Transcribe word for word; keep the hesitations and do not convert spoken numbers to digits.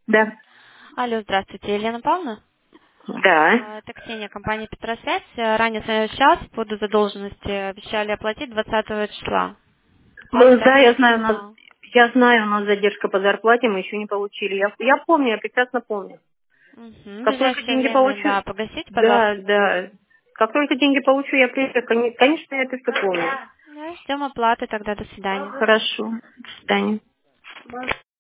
Да. Алло, здравствуйте, Елена Павловна. Да. А, Это Ксения, компания Петросвязь. Э, Ранее с вами общалась по поводу задолженности. Обещали оплатить двадцатого числа. Ну, Помните, да, я один знаю, у нас, писал? я знаю, у нас задержка по зарплате, мы еще не получили. Я, я помню, я прекрасно помню. Угу. В Как только ближайшее деньги время, получу, да, погасите, да, пожалуйста. да. Как только деньги получу, я приеду, кони- конечно, я это все помню. Да, ждем оплаты тогда. До свидания. Хорошо. До свидания.